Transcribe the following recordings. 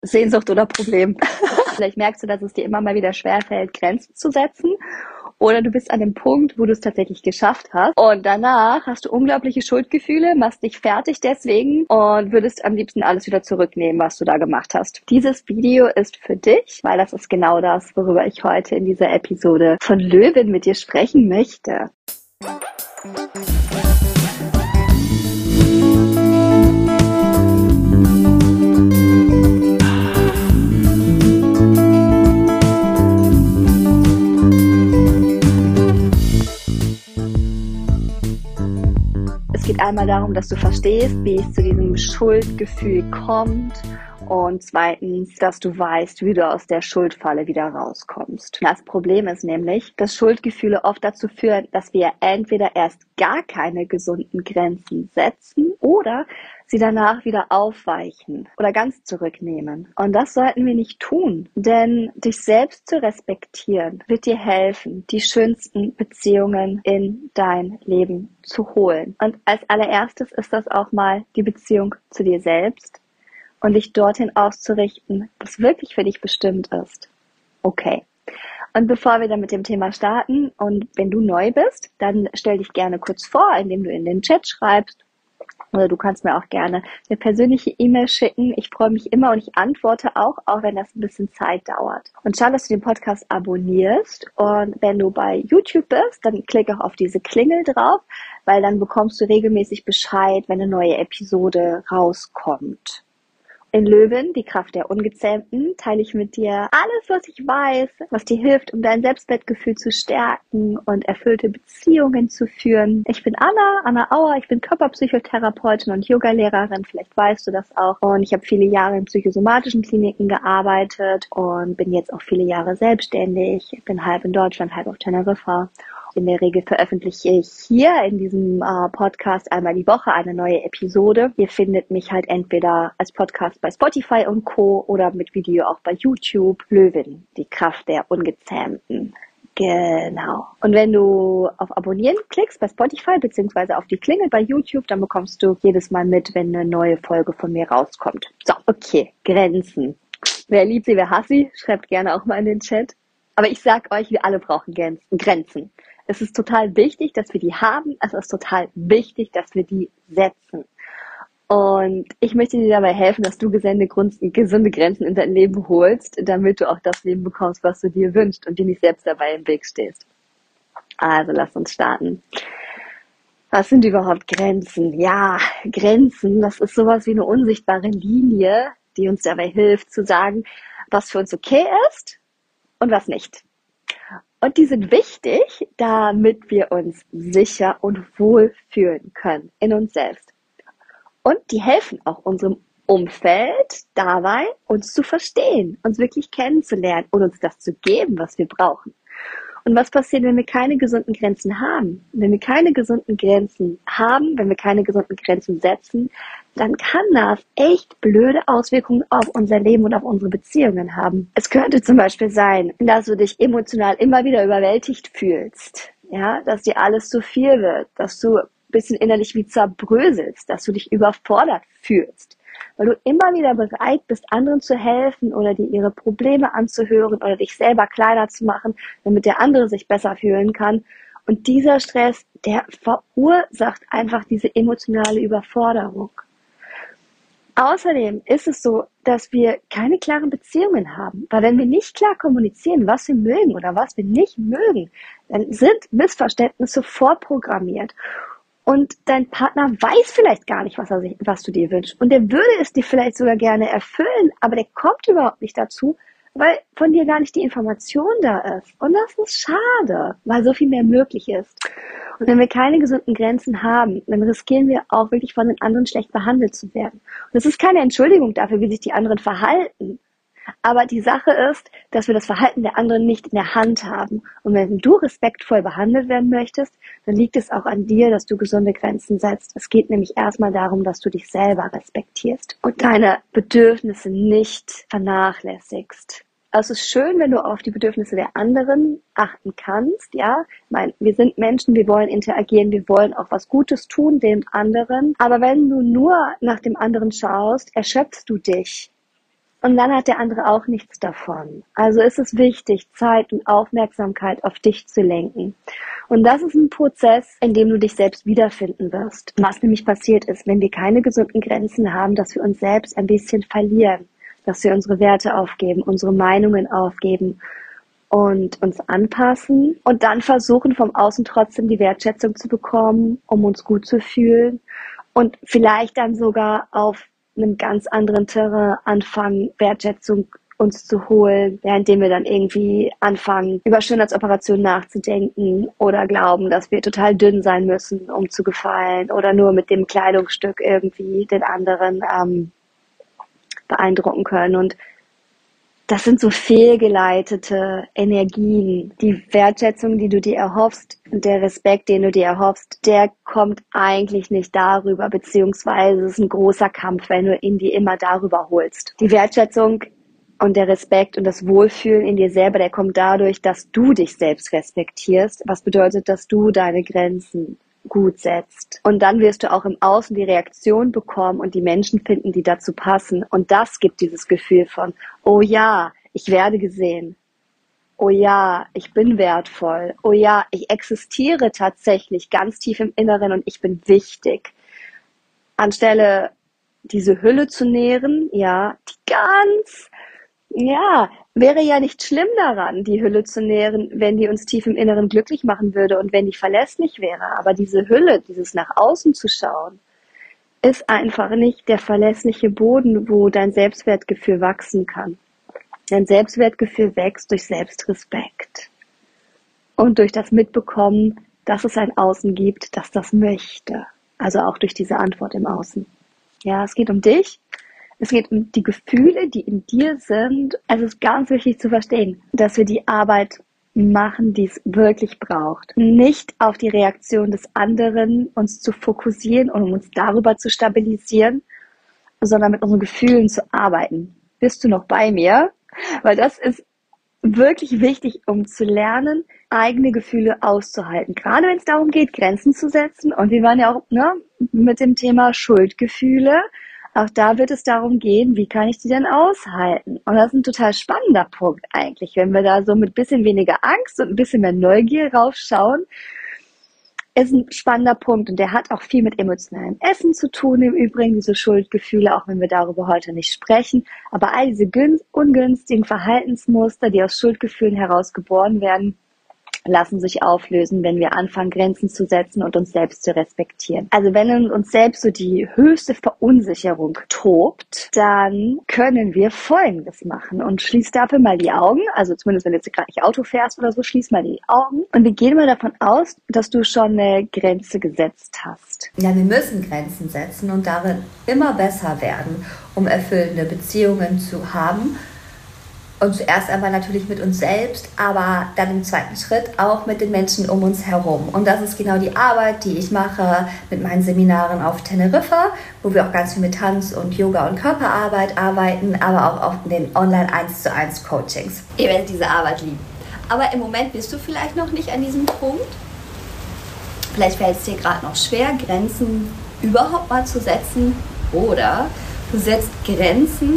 Sehnsucht oder Problem. Vielleicht merkst du, dass es dir immer mal wieder schwerfällt, Grenzen zu setzen. Oder du bist an dem Punkt, wo du es tatsächlich geschafft hast. Und danach hast du unglaubliche Schuldgefühle, machst dich fertig deswegen und würdest am liebsten alles wieder zurücknehmen, was du da gemacht hast. Dieses Video ist für dich, weil das ist genau das, worüber ich heute in dieser Episode von Löwin mit dir sprechen möchte. Es geht einmal darum, dass du verstehst, wie es zu diesem Schuldgefühl kommt, und zweitens, dass du weißt, wie du aus der Schuldfalle wieder rauskommst. Das Problem ist nämlich, dass Schuldgefühle oft dazu führen, dass wir entweder erst gar keine gesunden Grenzen setzen oder sie danach wieder aufweichen oder ganz zurücknehmen. Und das sollten wir nicht tun, denn dich selbst zu respektieren wird dir helfen, die schönsten Beziehungen in dein Leben zu holen. Und als allererstes ist das auch mal die Beziehung zu dir selbst und dich dorthin auszurichten, was wirklich für dich bestimmt ist. Okay. Und bevor wir dann mit dem Thema starten, und wenn du neu bist, dann stell dich gerne kurz vor, indem du in den Chat schreibst. Oder du kannst mir auch gerne eine persönliche E-Mail schicken. Ich freue mich immer und ich antworte auch wenn das ein bisschen Zeit dauert. Und schau, dass du den Podcast abonnierst. Und wenn du bei YouTube bist, dann klick auch auf diese Klingel drauf, weil dann bekommst du regelmäßig Bescheid, wenn eine neue Episode rauskommt. In Löwin, die Kraft der Ungezähmten, teile ich mit dir alles, was ich weiß, was dir hilft, um dein Selbstwertgefühl zu stärken und erfüllte Beziehungen zu führen. Ich bin Anna Auer, ich bin Körperpsychotherapeutin und Yogalehrerin, vielleicht weißt du das auch. Und ich habe viele Jahre in psychosomatischen Kliniken gearbeitet und bin jetzt auch viele Jahre selbstständig. Ich bin halb in Deutschland, halb auf Teneriffa. In der Regel veröffentliche ich hier in diesem Podcast einmal die Woche eine neue Episode. Ihr findet mich halt entweder als Podcast bei Spotify und Co. oder mit Video auch bei YouTube. Löwin, die Kraft der Ungezähmten. Genau. Und wenn du auf Abonnieren klickst bei Spotify beziehungsweise auf die Klingel bei YouTube, dann bekommst du jedes Mal mit, wenn eine neue Folge von mir rauskommt. So, okay, Grenzen. Wer liebt sie, wer hasst sie? Schreibt gerne auch mal in den Chat. Aber ich sag euch, wir alle brauchen Grenzen. Es ist total wichtig, dass wir die haben. Es ist total wichtig, dass wir die setzen. Und ich möchte dir dabei helfen, dass du gesunde Grenzen in dein Leben holst, damit du auch das Leben bekommst, was du dir wünschst und dir nicht selbst dabei im Weg stehst. Also lass uns starten. Was sind überhaupt Grenzen? Ja, Grenzen, das ist sowas wie eine unsichtbare Linie, die uns dabei hilft zu sagen, was für uns okay ist und was nicht. Und die sind wichtig, damit wir uns sicher und wohl fühlen können in uns selbst. Und die helfen auch unserem Umfeld dabei, uns zu verstehen, uns wirklich kennenzulernen und uns das zu geben, was wir brauchen. Und was passiert, wenn wir keine gesunden Grenzen haben? Wenn wir keine gesunden Grenzen haben, wenn wir keine gesunden Grenzen setzen, dann kann das echt blöde Auswirkungen auf unser Leben und auf unsere Beziehungen haben. Es könnte zum Beispiel sein, dass du dich emotional immer wieder überwältigt fühlst, ja, dass dir alles zu viel wird, dass du ein bisschen innerlich wie zerbröselst, dass du dich überfordert fühlst, weil du immer wieder bereit bist, anderen zu helfen oder dir ihre Probleme anzuhören oder dich selber kleiner zu machen, damit der andere sich besser fühlen kann. Und dieser Stress, der verursacht einfach diese emotionale Überforderung. Außerdem ist es so, dass wir keine klaren Beziehungen haben. Weil wenn wir nicht klar kommunizieren, was wir mögen oder was wir nicht mögen, dann sind Missverständnisse vorprogrammiert. Und dein Partner weiß vielleicht gar nicht, was du dir wünschst. Und der würde es dir vielleicht sogar gerne erfüllen, aber der kommt überhaupt nicht dazu, weil von dir gar nicht die Information da ist. Und das ist schade, weil so viel mehr möglich ist. Und wenn wir keine gesunden Grenzen haben, dann riskieren wir auch wirklich von den anderen schlecht behandelt zu werden. Und das ist keine Entschuldigung dafür, wie sich die anderen verhalten. Aber die Sache ist, dass wir das Verhalten der anderen nicht in der Hand haben. Und wenn du respektvoll behandelt werden möchtest, dann liegt es auch an dir, dass du gesunde Grenzen setzt. Es geht nämlich erstmal darum, dass du dich selber respektierst und deine Bedürfnisse nicht vernachlässigst. Also es ist schön, wenn du auf die Bedürfnisse der anderen achten kannst, ja. Ich meine, wir sind Menschen, wir wollen interagieren, wir wollen auch was Gutes tun dem anderen. Aber wenn du nur nach dem anderen schaust, erschöpfst du dich. Und dann hat der andere auch nichts davon. Also ist es wichtig, Zeit und Aufmerksamkeit auf dich zu lenken. Und das ist ein Prozess, in dem du dich selbst wiederfinden wirst. Was nämlich passiert ist, wenn wir keine gesunden Grenzen haben, dass wir uns selbst ein bisschen verlieren, dass wir unsere Werte aufgeben, unsere Meinungen aufgeben und uns anpassen und dann versuchen, vom Außen trotzdem die Wertschätzung zu bekommen, um uns gut zu fühlen und vielleicht dann sogar auf einem ganz anderen Terrain anfangen, Wertschätzung uns zu holen, indem wir dann irgendwie anfangen, über Schönheitsoperationen nachzudenken oder glauben, dass wir total dünn sein müssen, um zu gefallen oder nur mit dem Kleidungsstück irgendwie den anderen beeindrucken können. Und das sind so fehlgeleitete Energien. Die Wertschätzung, die du dir erhoffst und der Respekt, den du dir erhoffst, der kommt eigentlich nicht darüber, beziehungsweise es ist ein großer Kampf, wenn du ihn dir immer darüber holst. Die Wertschätzung und der Respekt und das Wohlfühlen in dir selber, der kommt dadurch, dass du dich selbst respektierst, was bedeutet, dass du deine Grenzen gut setzt. Und dann wirst du auch im Außen die Reaktion bekommen und die Menschen finden, die dazu passen. Und das gibt dieses Gefühl von, oh ja, ich werde gesehen. Oh ja, ich bin wertvoll. Oh ja, ich existiere tatsächlich ganz tief im Inneren und ich bin wichtig. Anstelle diese Hülle zu nähren, ja, die wäre ja nicht schlimm daran, die Hülle zu nähren, wenn die uns tief im Inneren glücklich machen würde und wenn die verlässlich wäre. Aber diese Hülle, dieses nach außen zu schauen, ist einfach nicht der verlässliche Boden, wo dein Selbstwertgefühl wachsen kann. Dein Selbstwertgefühl wächst durch Selbstrespekt und durch das Mitbekommen, dass es ein Außen gibt, das das möchte. Also auch durch diese Antwort im Außen. Ja, es geht um dich. Es geht um die Gefühle, die in dir sind. Es ist ganz wichtig zu verstehen, dass wir die Arbeit machen, die es wirklich braucht. Nicht auf die Reaktion des anderen uns zu fokussieren und um uns darüber zu stabilisieren, sondern mit unseren Gefühlen zu arbeiten. Bist du noch bei mir? Weil das ist wirklich wichtig, um zu lernen, eigene Gefühle auszuhalten. Gerade wenn es darum geht, Grenzen zu setzen. Und wir waren ja auch mit dem Thema Schuldgefühle. Auch da wird es darum gehen, wie kann ich die denn aushalten? Und das ist ein total spannender Punkt eigentlich, wenn wir da so mit ein bisschen weniger Angst und ein bisschen mehr Neugier raufschauen. Ist ein spannender Punkt und der hat auch viel mit emotionalem Essen zu tun im Übrigen, diese Schuldgefühle, auch wenn wir darüber heute nicht sprechen. Aber all diese ungünstigen Verhaltensmuster, die aus Schuldgefühlen heraus geboren werden, lassen sich auflösen, wenn wir anfangen, Grenzen zu setzen und uns selbst zu respektieren. Also wenn in uns selbst so die höchste Verunsicherung tobt, dann können wir Folgendes machen und schließ dafür mal die Augen, also zumindest wenn du jetzt gerade nicht Auto fährst oder so, schließ mal die Augen und wir gehen mal davon aus, dass du schon eine Grenze gesetzt hast. Ja, wir müssen Grenzen setzen und darin immer besser werden, um erfüllende Beziehungen zu haben. Und zuerst einmal natürlich mit uns selbst, aber dann im zweiten Schritt auch mit den Menschen um uns herum. Und das ist genau die Arbeit, die ich mache mit meinen Seminaren auf Teneriffa, wo wir auch ganz viel mit Tanz und Yoga und Körperarbeit arbeiten, aber auch auf den Online-1:1 Coachings. Ihr werdet diese Arbeit lieben. Aber im Moment bist du vielleicht noch nicht an diesem Punkt. Vielleicht fällt es dir gerade noch schwer, Grenzen überhaupt mal zu setzen. Oder du setzt Grenzen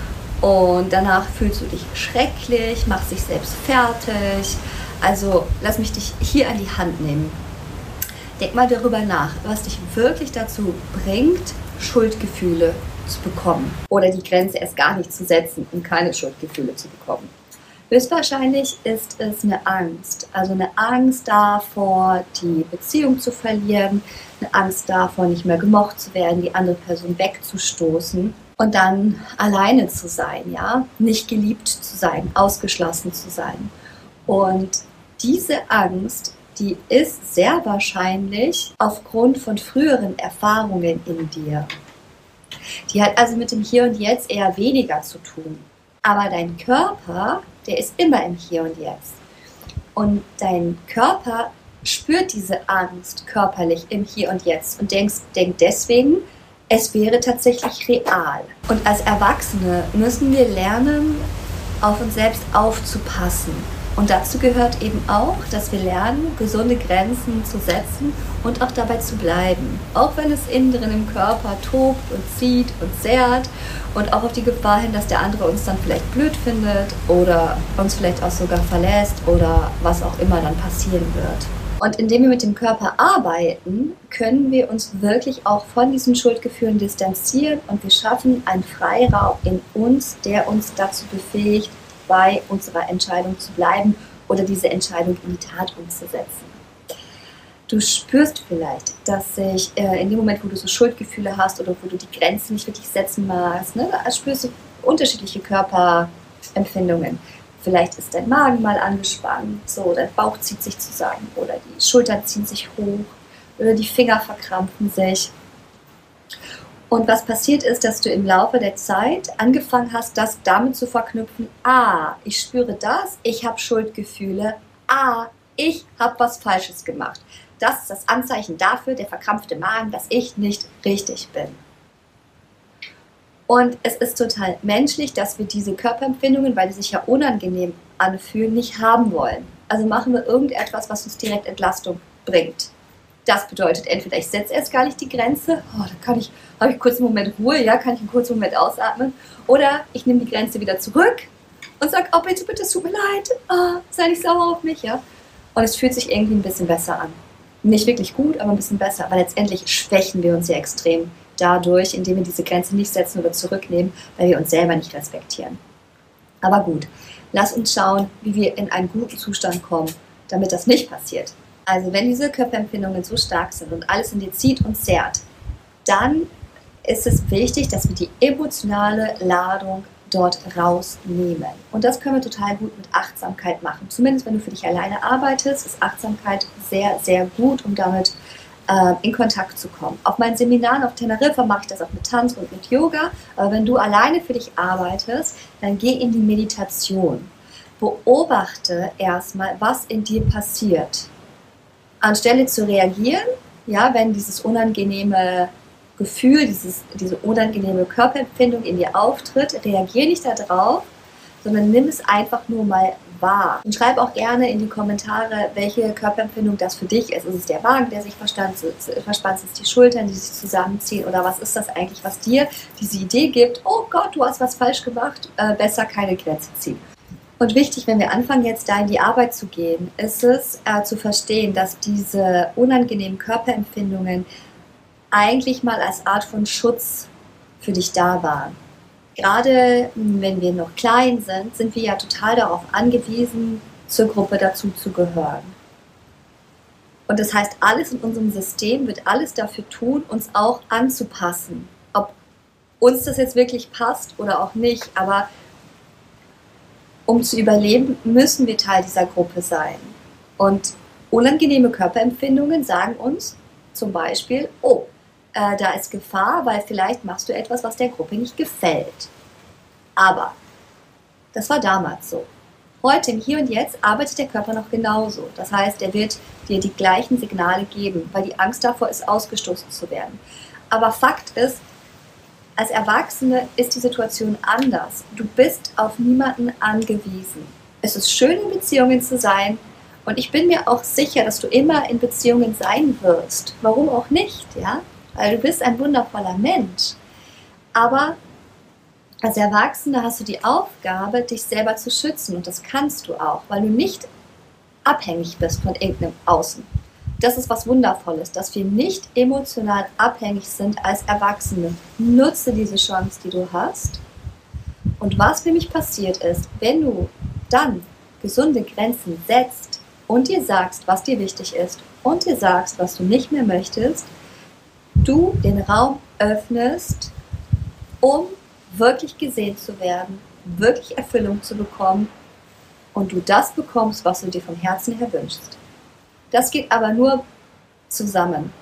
und danach fühlst du dich schrecklich, machst dich selbst fertig. Also lass mich dich hier an die Hand nehmen. Denk mal darüber nach, was dich wirklich dazu bringt, Schuldgefühle zu bekommen. Oder die Grenze erst gar nicht zu setzen, um keine Schuldgefühle zu bekommen. Höchstwahrscheinlich ist es eine Angst. Also eine Angst davor, die Beziehung zu verlieren, eine Angst davor, nicht mehr gemocht zu werden, die andere Person wegzustoßen. Und dann alleine zu sein, ja, nicht geliebt zu sein, ausgeschlossen zu sein. Und diese Angst, die ist sehr wahrscheinlich aufgrund von früheren Erfahrungen in dir. Die hat also mit dem Hier und Jetzt eher weniger zu tun. Aber dein Körper, der ist immer im Hier und Jetzt. Und dein Körper spürt diese Angst körperlich im Hier und Jetzt und denkt deswegen, es wäre tatsächlich real. Und als Erwachsene müssen wir lernen, auf uns selbst aufzupassen. Und dazu gehört eben auch, dass wir lernen, gesunde Grenzen zu setzen und auch dabei zu bleiben. Auch wenn es innen drin im Körper tobt und zieht und zerrt und auch auf die Gefahr hin, dass der andere uns dann vielleicht blöd findet oder uns vielleicht auch sogar verlässt oder was auch immer dann passieren wird. Und indem wir mit dem Körper arbeiten, können wir uns wirklich auch von diesen Schuldgefühlen distanzieren und wir schaffen einen Freiraum in uns, der uns dazu befähigt, bei unserer Entscheidung zu bleiben oder diese Entscheidung in die Tat umzusetzen. Du spürst vielleicht, dass sich in dem Moment, wo du so Schuldgefühle hast oder wo du die Grenzen nicht wirklich setzen magst, spürst du unterschiedliche Körperempfindungen. Vielleicht ist dein Magen mal angespannt, so, dein Bauch zieht sich zusammen oder die Schultern ziehen sich hoch oder die Finger verkrampfen sich. Und was passiert ist, dass du im Laufe der Zeit angefangen hast, das damit zu verknüpfen, ich spüre das, ich habe Schuldgefühle, ich habe was Falsches gemacht. Das ist das Anzeichen dafür, der verkrampfte Magen, dass ich nicht richtig bin. Und es ist total menschlich, dass wir diese Körperempfindungen, weil die sich ja unangenehm anfühlen, nicht haben wollen. Also machen wir irgendetwas, was uns direkt Entlastung bringt. Das bedeutet entweder, ich setze erst gar nicht die Grenze, dann habe ich einen kurzen Moment Ruhe, kann ich einen kurzen Moment ausatmen. Oder ich nehme die Grenze wieder zurück und sage, bitte, es tut mir leid, sei nicht sauer auf mich. Ja? Und es fühlt sich irgendwie ein bisschen besser an. Nicht wirklich gut, aber ein bisschen besser. Aber letztendlich schwächen wir uns ja extrem dadurch, indem wir diese Grenze nicht setzen oder zurücknehmen, weil wir uns selber nicht respektieren. Aber gut, lass uns schauen, wie wir in einen guten Zustand kommen, damit das nicht passiert. Also wenn diese Körperempfindungen so stark sind und alles in dir zieht und zerrt, dann ist es wichtig, dass wir die emotionale Ladung dort rausnehmen. Und das können wir total gut mit Achtsamkeit machen. Zumindest wenn du für dich alleine arbeitest, ist Achtsamkeit sehr, sehr gut, um damit in Kontakt zu kommen. Auf meinen Seminaren auf Teneriffa mache ich das auch mit Tanz und mit Yoga. Aber wenn du alleine für dich arbeitest, dann geh in die Meditation. Beobachte erstmal, was in dir passiert. Anstelle zu reagieren, wenn dieses unangenehme Gefühl, diese unangenehme Körperempfindung in dir auftritt, reagiere nicht darauf, sondern nimm es einfach nur mal wahr. Und schreib auch gerne in die Kommentare, welche Körperempfindung das für dich ist. Ist es der Magen, der sich verspannt, sind es die Schultern, die sich zusammenziehen, oder was ist das eigentlich, was dir diese Idee gibt, oh Gott, du hast was falsch gemacht, besser keine Grenze ziehen. Und wichtig, wenn wir anfangen, jetzt da in die Arbeit zu gehen, ist es zu verstehen, dass diese unangenehmen Körperempfindungen eigentlich mal als Art von Schutz für dich da waren. Gerade wenn wir noch klein sind, sind wir ja total darauf angewiesen, zur Gruppe dazu zu gehören. Und das heißt, alles in unserem System wird alles dafür tun, uns auch anzupassen. Ob uns das jetzt wirklich passt oder auch nicht, aber um zu überleben, müssen wir Teil dieser Gruppe sein. Und unangenehme Körperempfindungen sagen uns zum Beispiel, da ist Gefahr, weil vielleicht machst du etwas, was der Gruppe nicht gefällt. Aber das war damals so. Heute, im Hier und Jetzt, arbeitet der Körper noch genauso. Das heißt, er wird dir die gleichen Signale geben, weil die Angst davor ist, ausgestoßen zu werden. Aber Fakt ist, als Erwachsene ist die Situation anders. Du bist auf niemanden angewiesen. Es ist schön, in Beziehungen zu sein. Und ich bin mir auch sicher, dass du immer in Beziehungen sein wirst. Warum auch nicht, ja? Weil du bist ein wundervoller Mensch. Aber als Erwachsene hast du die Aufgabe, dich selber zu schützen. Und das kannst du auch, weil du nicht abhängig bist von irgendeinem Außen. Das ist was Wundervolles, dass wir nicht emotional abhängig sind als Erwachsene. Nutze diese Chance, die du hast. Und was nämlich passiert ist, wenn du dann gesunde Grenzen setzt und dir sagst, was dir wichtig ist und dir sagst, was du nicht mehr möchtest, du den Raum öffnest, um wirklich gesehen zu werden, wirklich Erfüllung zu bekommen und du das bekommst, was du dir vom Herzen her wünschst. Das geht aber nur zusammen.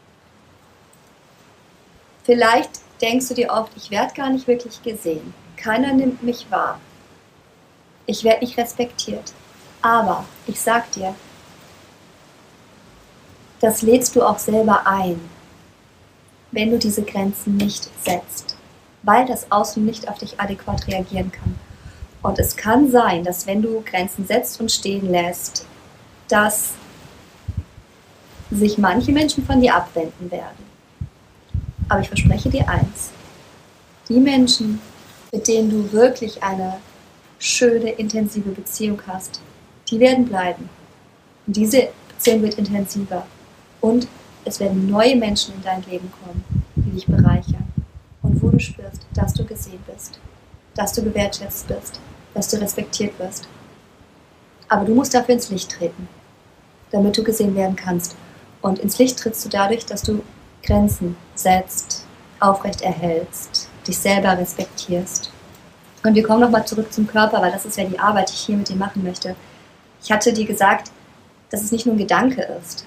Vielleicht denkst du dir oft, ich werde gar nicht wirklich gesehen. Keiner nimmt mich wahr. Ich werde nicht respektiert. Aber ich sag dir, das lädst du auch selber ein, wenn du diese Grenzen nicht setzt, weil das Außen nicht auf dich adäquat reagieren kann. Und es kann sein, dass wenn du Grenzen setzt und stehen lässt, dass sich manche Menschen von dir abwenden werden. Aber ich verspreche dir eins, die Menschen, mit denen du wirklich eine schöne, intensive Beziehung hast, die werden bleiben. Und diese Beziehung wird intensiver. Und es werden neue Menschen in dein Leben kommen, die dich bereichern. Und wo du spürst, dass du gesehen bist, dass du gewertschätzt bist, dass du respektiert wirst. Aber du musst dafür ins Licht treten, damit du gesehen werden kannst. Und ins Licht trittst du dadurch, dass du Grenzen setzt, aufrecht erhältst, dich selber respektierst. Und wir kommen nochmal zurück zum Körper, weil das ist ja die Arbeit, die ich hier mit dir machen möchte. Ich hatte dir gesagt, dass es nicht nur ein Gedanke ist,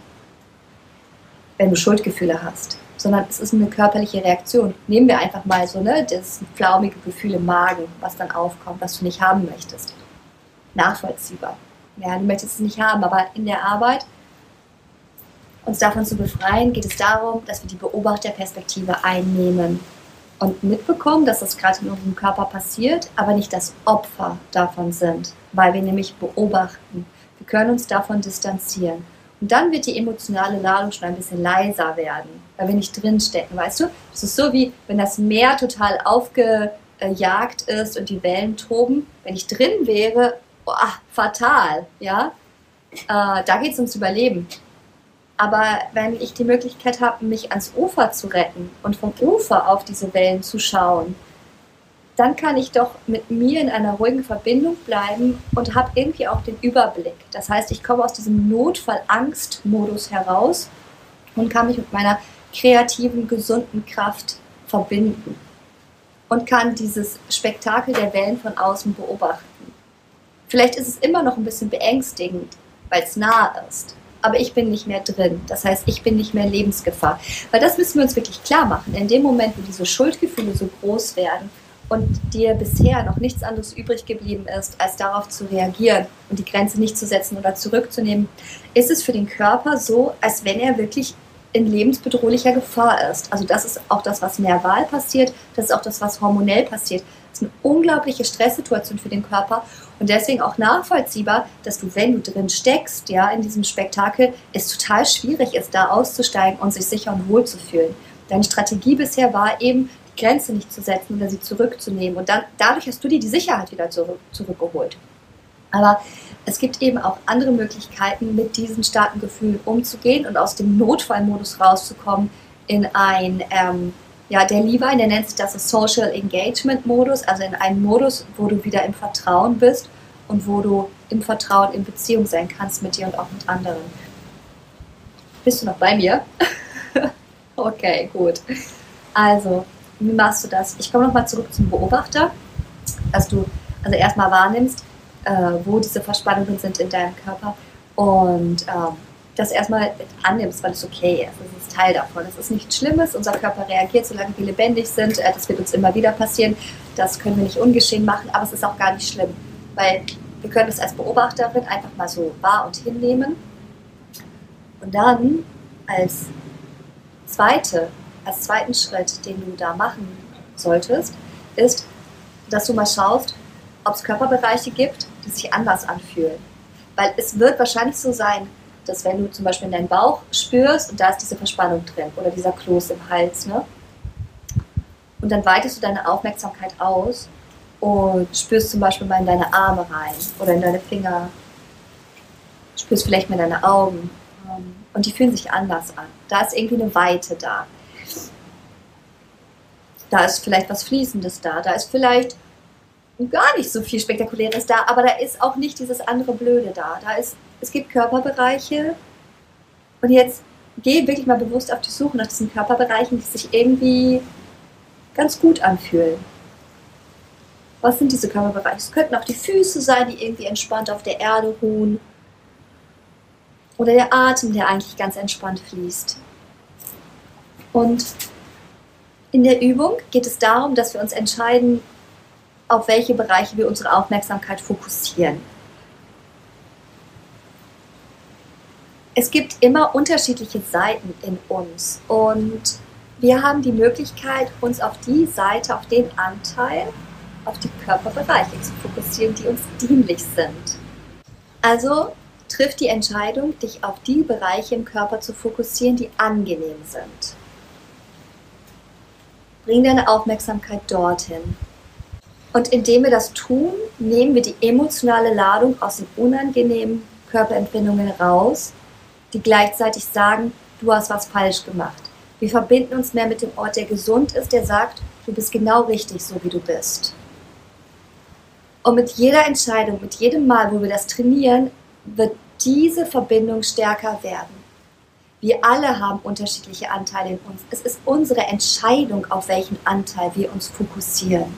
wenn du Schuldgefühle hast, sondern es ist eine körperliche Reaktion. Nehmen wir einfach mal so, das flaumige Gefühl im Magen, was dann aufkommt, was du nicht haben möchtest. Nachvollziehbar. Ja, du möchtest es nicht haben, aber in der Arbeit, uns davon zu befreien, geht es darum, dass wir die Beobachterperspektive einnehmen und mitbekommen, dass das gerade in unserem Körper passiert, aber nicht das Opfer davon sind, weil wir nämlich beobachten. Wir können uns davon distanzieren. Und dann wird die emotionale Ladung schon ein bisschen leiser werden, weil wir nicht drinstecken, weißt du? Das ist so wie, wenn das Meer total aufgejagt ist und die Wellen toben. Wenn ich drin wäre, fatal, ja? Da geht es ums Überleben. Aber wenn ich die Möglichkeit habe, mich ans Ufer zu retten und vom Ufer auf diese Wellen zu schauen, dann kann ich doch mit mir in einer ruhigen Verbindung bleiben und habe irgendwie auch den Überblick. Das heißt, ich komme aus diesem Notfall-Angst-Modus heraus und kann mich mit meiner kreativen, gesunden Kraft verbinden und kann dieses Spektakel der Wellen von außen beobachten. Vielleicht ist es immer noch ein bisschen beängstigend, weil es nah ist. Aber ich bin nicht mehr drin. Das heißt, ich bin nicht mehr in Lebensgefahr. Weil das müssen wir uns wirklich klar machen. In dem Moment, wo diese Schuldgefühle so groß werden und dir bisher noch nichts anderes übrig geblieben ist, als darauf zu reagieren und die Grenze nicht zu setzen oder zurückzunehmen, ist es für den Körper so, als wenn er wirklich in lebensbedrohlicher Gefahr ist. Also das ist auch das, was nerval passiert. Das ist auch das, was hormonell passiert. Das ist eine unglaubliche Stresssituation für den Körper und deswegen auch nachvollziehbar, dass du, wenn du drin steckst, ja, in diesem Spektakel, es total schwierig ist, da auszusteigen und sich sicher und wohl zu fühlen. Deine Strategie bisher war eben, die Grenze nicht zu setzen oder sie zurückzunehmen und dann, dadurch hast du dir die Sicherheit wieder zurückgeholt. Aber es gibt eben auch andere Möglichkeiten, mit diesen starken Gefühlen umzugehen und aus dem Notfallmodus rauszukommen in ein der Levine, der nennt sich das Social Engagement Modus, also in einen Modus, wo du wieder im Vertrauen bist und wo du im Vertrauen in Beziehung sein kannst mit dir und auch mit anderen. Bist du noch bei mir? Okay, gut. Also, wie machst du das? Ich komme nochmal zurück zum Beobachter, dass du also erstmal wahrnimmst, wo diese Verspannungen sind in deinem Körper und das erstmal annimmst, weil es okay ist. Das ist Teil davon. Es ist nichts Schlimmes. Unser Körper reagiert, solange wir lebendig sind. Das wird uns immer wieder passieren. Das können wir nicht ungeschehen machen, aber es ist auch gar nicht schlimm, weil wir können es als Beobachterin einfach mal so wahr und hinnehmen. Und dann als zweiten Schritt, den du da machen solltest, ist, dass du mal schaust, ob es Körperbereiche gibt, die sich anders anfühlen. Weil es wird wahrscheinlich so sein, dass wenn du zum Beispiel in deinen Bauch spürst und da ist diese Verspannung drin oder dieser Kloß im Hals, ne? Und dann weitest du deine Aufmerksamkeit aus und spürst zum Beispiel mal in deine Arme rein oder in deine Finger, spürst vielleicht mal in deine Augen und die fühlen sich anders an. Da ist irgendwie eine Weite da. Da ist vielleicht was Fließendes da, da ist vielleicht gar nicht so viel Spektakuläres da, aber da ist auch nicht dieses andere Blöde da. Es gibt Körperbereiche und jetzt geh wirklich mal bewusst auf die Suche nach diesen Körperbereichen, die sich irgendwie ganz gut anfühlen. Was sind diese Körperbereiche? Es könnten auch die Füße sein, die irgendwie entspannt auf der Erde ruhen. Oder der Atem, der eigentlich ganz entspannt fließt. Und in der Übung geht es darum, dass wir uns entscheiden, auf welche Bereiche wir unsere Aufmerksamkeit fokussieren. Es gibt immer unterschiedliche Seiten in uns und wir haben die Möglichkeit, uns auf die Seite, auf den Anteil auf die Körperbereiche zu fokussieren, die uns dienlich sind. Also triff die Entscheidung, dich auf die Bereiche im Körper zu fokussieren, die angenehm sind. Bring deine Aufmerksamkeit dorthin. Und indem wir das tun, nehmen wir die emotionale Ladung aus den unangenehmen Körperempfindungen raus, die gleichzeitig sagen, du hast was falsch gemacht. Wir verbinden uns mehr mit dem Ort, der gesund ist, der sagt, du bist genau richtig, so wie du bist. Und mit jeder Entscheidung, mit jedem Mal, wo wir das trainieren, wird diese Verbindung stärker werden. Wir alle haben unterschiedliche Anteile in uns. Es ist unsere Entscheidung, auf welchen Anteil wir uns fokussieren.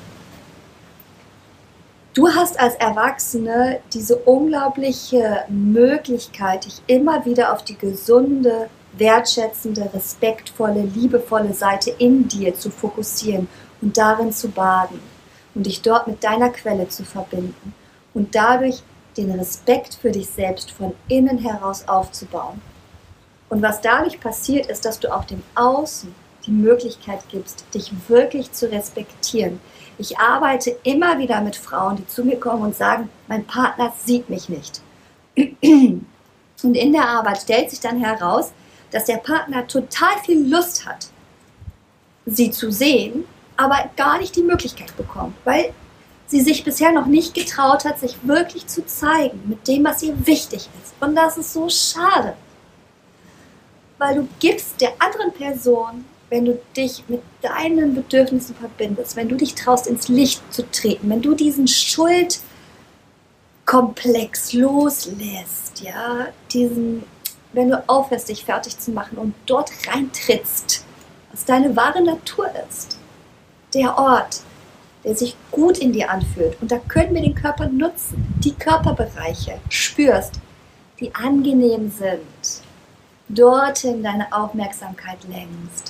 Du hast als Erwachsene diese unglaubliche Möglichkeit, dich immer wieder auf die gesunde, wertschätzende, respektvolle, liebevolle Seite in dir zu fokussieren und darin zu baden und dich dort mit deiner Quelle zu verbinden und dadurch den Respekt für dich selbst von innen heraus aufzubauen. Und was dadurch passiert, ist, dass du auch dem Außen die Möglichkeit gibst, dich wirklich zu respektieren. Ich arbeite immer wieder mit Frauen, die zu mir kommen und sagen, mein Partner sieht mich nicht. Und in der Arbeit stellt sich dann heraus, dass der Partner total viel Lust hat, sie zu sehen, aber gar nicht die Möglichkeit bekommt, weil sie sich bisher noch nicht getraut hat, sich wirklich zu zeigen mit dem, was ihr wichtig ist. Und das ist so schade, weil du gibst der anderen Person, wenn du dich mit deinen Bedürfnissen verbindest, wenn du dich traust, ins Licht zu treten, wenn du diesen Schuldkomplex loslässt, ja, wenn du aufhörst, dich fertig zu machen und dort reintrittst, was deine wahre Natur ist, der Ort, der sich gut in dir anfühlt. Und da können wir den Körper nutzen, die Körperbereiche spürst, die angenehm sind, dorthin deine Aufmerksamkeit lenkst.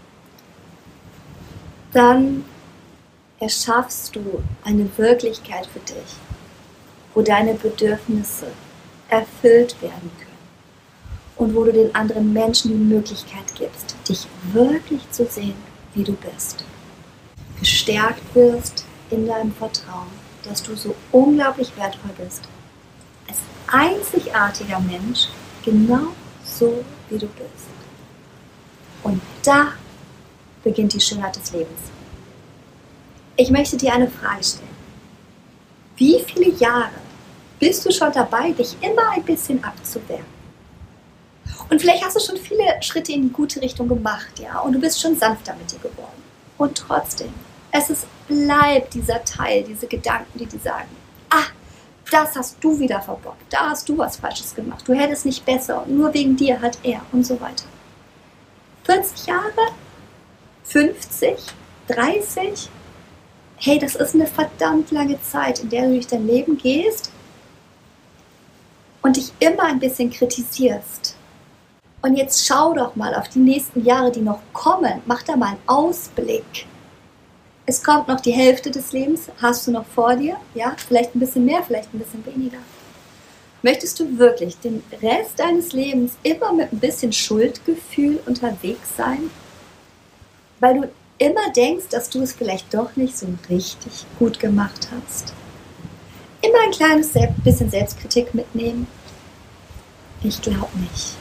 Dann erschaffst du eine Wirklichkeit für dich, wo deine Bedürfnisse erfüllt werden können und wo du den anderen Menschen die Möglichkeit gibst, dich wirklich zu sehen, wie du bist. Gestärkt wirst in deinem Vertrauen, dass du so unglaublich wertvoll bist, als einzigartiger Mensch, genau so, wie du bist. Und da beginnt die Schönheit des Lebens. Ich möchte dir eine Frage stellen. Wie viele Jahre bist du schon dabei, dich immer ein bisschen abzuwehren? Und vielleicht hast du schon viele Schritte in die gute Richtung gemacht, ja, und du bist schon sanfter mit dir geworden. Und trotzdem, bleibt dieser Teil, diese Gedanken, die dir sagen, das hast du wieder verbockt, da hast du was Falsches gemacht, du hättest nicht besser und nur wegen dir hat er und so weiter. 40 Jahre? 50? 30? Hey, das ist eine verdammt lange Zeit, in der du durch dein Leben gehst und dich immer ein bisschen kritisierst. Und jetzt schau doch mal auf die nächsten Jahre, die noch kommen. Mach da mal einen Ausblick. Es kommt noch die Hälfte des Lebens, hast du noch vor dir, ja, vielleicht ein bisschen mehr, vielleicht ein bisschen weniger. Möchtest du wirklich den Rest deines Lebens immer mit ein bisschen Schuldgefühl unterwegs sein? Weil du immer denkst, dass du es vielleicht doch nicht so richtig gut gemacht hast? Immer ein kleines bisschen Selbstkritik mitnehmen? Ich glaube nicht.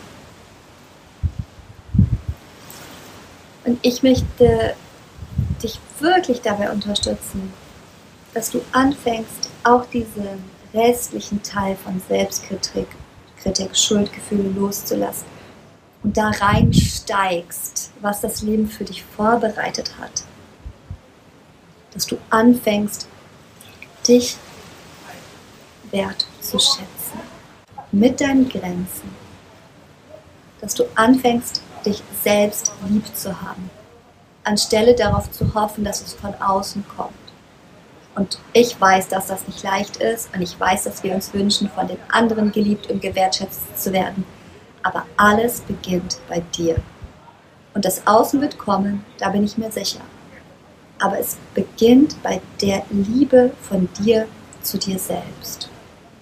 Und ich möchte dich wirklich dabei unterstützen, dass du anfängst, auch diesen restlichen Teil von Selbstkritik, Schuldgefühle loszulassen und da reinsteigst, was das Leben für dich vorbereitet hat. Dass du anfängst, dich wertzuschätzen mit deinen Grenzen. Dass du anfängst, dich selbst lieb zu haben, anstelle darauf zu hoffen, dass es von außen kommt. Und ich weiß, dass das nicht leicht ist und ich weiß, dass wir uns wünschen, von den anderen geliebt und gewertschätzt zu werden. Aber alles beginnt bei dir. Und das Außen wird kommen, da bin ich mir sicher. Aber es beginnt bei der Liebe von dir zu dir selbst.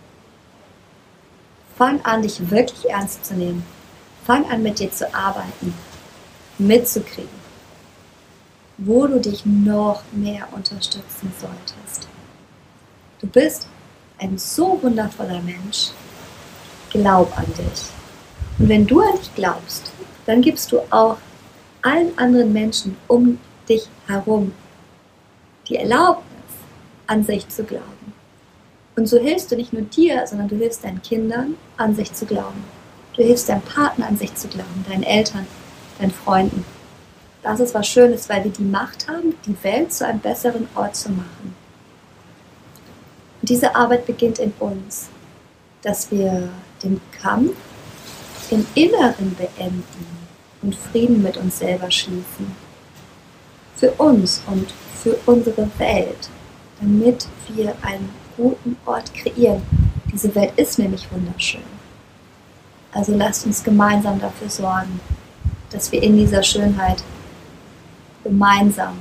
Fang an, dich wirklich ernst zu nehmen. Fang an, mit dir zu arbeiten, mitzukriegen, wo du dich noch mehr unterstützen solltest. Du bist ein so wundervoller Mensch. Glaub an dich. Und wenn du an dich glaubst, dann gibst du auch allen anderen Menschen um dich herum die Erlaubnis, an sich zu glauben. Und so hilfst du nicht nur dir, sondern du hilfst deinen Kindern, an sich zu glauben. Du hilfst deinem Partner, an sich zu glauben, deinen Eltern, deinen Freunden. Das ist was Schönes, weil wir die Macht haben, die Welt zu einem besseren Ort zu machen. Und diese Arbeit beginnt in uns, dass wir den Kampf im Inneren beenden und Frieden mit uns selber schließen. Für uns und für unsere Welt, damit wir einen guten Ort kreieren. Diese Welt ist nämlich wunderschön. Also lasst uns gemeinsam dafür sorgen, dass wir in dieser Schönheit gemeinsam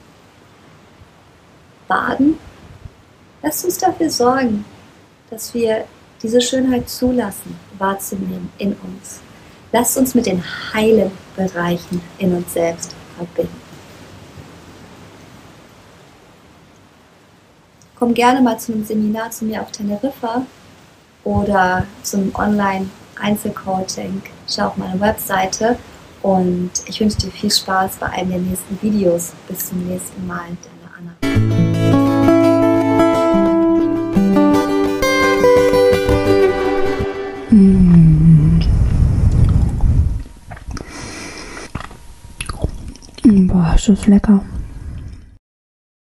baden. Lasst uns dafür sorgen, dass wir diese Schönheit zulassen, wahrzunehmen in uns. Lasst uns mit den heilen Bereichen in uns selbst verbinden. Komm gerne mal zu einem Seminar zu mir auf Teneriffa oder zum Online-Einzelcoaching. Schau auf meine Webseite und ich wünsche dir viel Spaß bei einem der nächsten Videos. Bis zum nächsten Mal, deine Anna. Boah, ist das lecker.